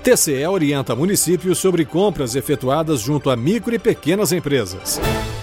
TCE orienta municípios sobre compras efetuadas junto a micro e pequenas empresas.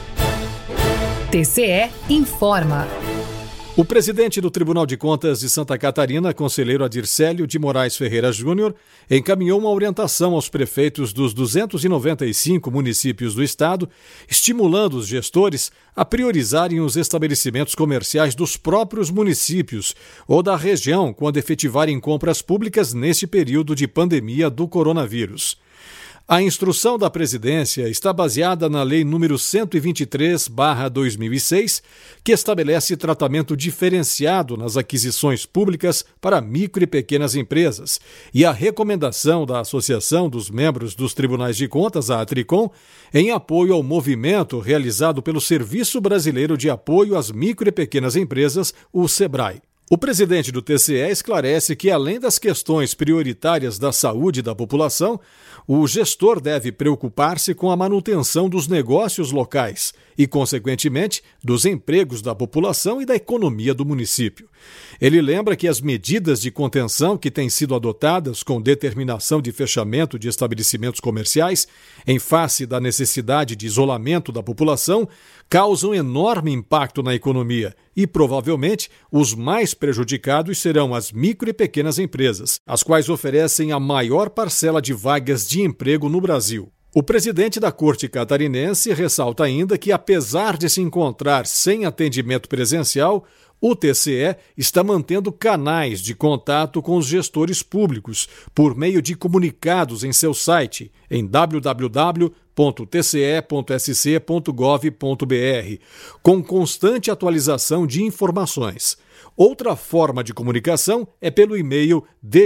TCE informa. O presidente do Tribunal de Contas de Santa Catarina, conselheiro Adircélio de Moraes Ferreira Júnior, encaminhou uma orientação aos prefeitos dos 295 municípios do estado, estimulando os gestores a priorizarem os estabelecimentos comerciais dos próprios municípios ou da região quando efetivarem compras públicas neste período de pandemia do coronavírus. A instrução da presidência está baseada na Lei nº 123/2006, que estabelece tratamento diferenciado nas aquisições públicas para micro e pequenas empresas, e a recomendação da Associação dos Membros dos Tribunais de Contas, a Atricom, em apoio ao movimento realizado pelo Serviço Brasileiro de Apoio às Micro e Pequenas Empresas, o SEBRAE. O presidente do TCE esclarece que, além das questões prioritárias da saúde da população, o gestor deve preocupar-se com a manutenção dos negócios locais e, consequentemente, dos empregos da população e da economia do município. Ele lembra que as medidas de contenção que têm sido adotadas com determinação de fechamento de estabelecimentos comerciais, em face da necessidade de isolamento da população, causam enorme impacto na economia e, provavelmente, os mais prejudicados serão as micro e pequenas empresas, as quais oferecem a maior parcela de vagas de emprego no Brasil. O presidente da Corte Catarinense ressalta ainda que, apesar de se encontrar sem atendimento presencial, o TCE está mantendo canais de contato com os gestores públicos por meio de comunicados em seu site, em www.tce.sc.gov.br, com constante atualização de informações. Outra forma de comunicação é pelo e-mail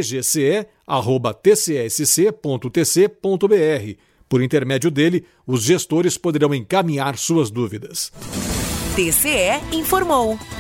dgce@tcsc.tc.br. Por intermédio dele, os gestores poderão encaminhar suas dúvidas. TCE informou.